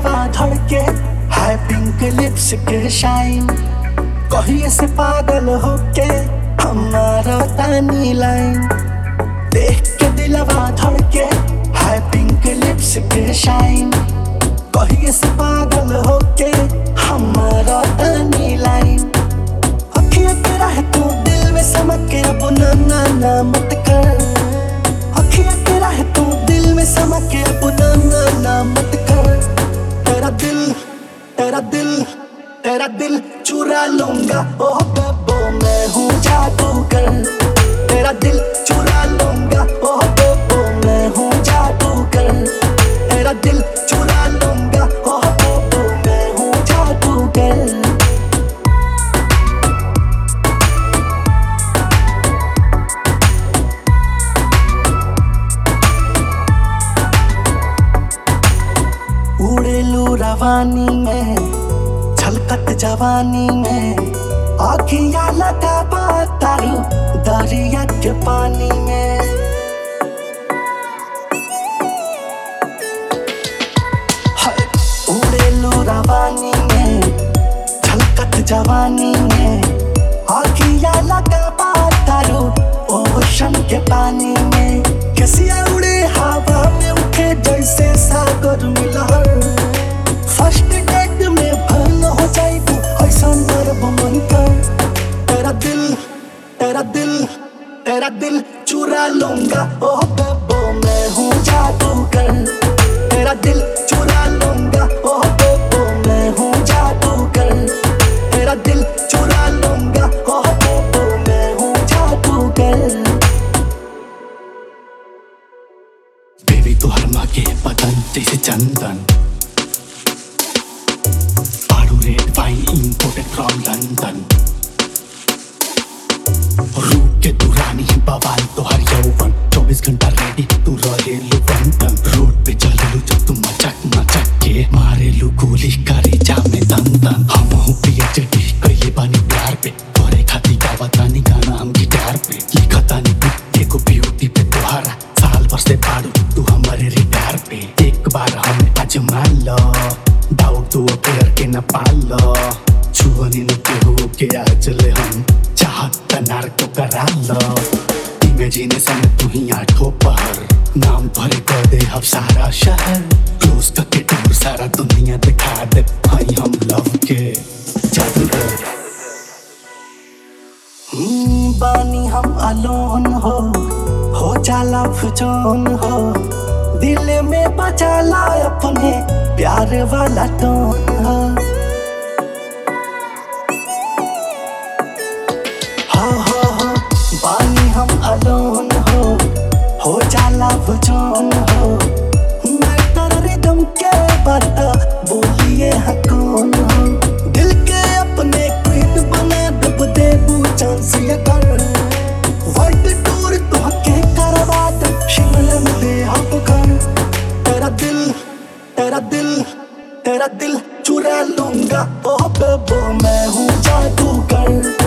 दिलवा धड़के है पिंक लिप्स के शाइन, कहिए से पागल होके हमारा तानी लाइन। देख के दिलवा धड़के है पिंक लिप्स के शाइन, कहिए से पागल होके हमारा तानी लाइन। अखियाँ तेरा है तू दिल में समझ के अब ना ना ना मत कर, अखियाँ तेरा है तू दिल में समझ के अब ना ना ना मत कर। तेरा दिल तेरा दिल तेरा दिल चुरा लूंगा ओह बेबो मैं हूँ जादूगर। तेरा दिल चुरा लूंगा ओह बेबो मैं हूँ जादूगर। तेरा दिल चुरा लूंगा ओह बेबो मैं हूँ जादूगर। उड़ेलू रवानी में छलकत जवानी में, आँखियाँ लगा तारू दरिया के पानी में। उड़ेलू रवानी में छलकत जवानी में, आँखियाँ लगा तारू ओशन के पानी में। कैसिया उड़े हवा में उठे जैसे सागर में लहर, फर्स्ट डेट में भल हो जाए तू ऐसा मरब मन कर। तेरा दिल तेरा दिल तेरा दिल चुरा लूंगा ओह बेबो मैं हूँ जादूगर। तेरा दिल चुरा लूंगा ओह बेबो मैं हूँ जादूगर। तेरा दिल चुरा लूंगा ओह बेबो मैं हूँ जादूगर। बेबी तो हर माँ के बदन जैसे चंदन, आड़ू red wine imported from London. रूप के तू रानी बवाल तो हर यौवन, 24 घंटा रेडी तू रहेलू बंधन। रोड पे चलेलू जब तू मचक मचक के मारेलू गोली करे जामे दन दन। हम हूँ PhD कइले बानी प्यार पे, तोरे खाती गावतानी गाना हम गिटार पे। लिखतानी बुक को ब्यूटी पे तोहरा, साल भर से पाड़ू तू हमारे रिटायर पे। एक बार हमें आजमा लो, डाउट तू अपेयर के न पालो। छुअनी न केहू के आ चले हम, चाहत तनार को करा लो। इमेजिनेशन में तू ही आठों पहर, नाम भरे कर दे अब सारा शहर। क्लोज करके टूर सारा दुनिया दिखा दे भाई हम लव के जादूगर। बानी हम अलोन हो जाला फुजोन हो, दिल में बचाला अपने प्यार वाला टोन हो। बानी हम अलोन हो जाला फुजोन हो। मैं तेरे रिदम के बता बोलिए हाँ कौन हो, दिल के अपने क्वीन बना दब देबू चांस ये कर। वर्ल्ड टूर तो के करवा दे शिमला में दे हम घर। तेरा दिल तेरा दिल तेरा दिल चुरा लूंगा ओह बेबो मैं हूँ जादूगर।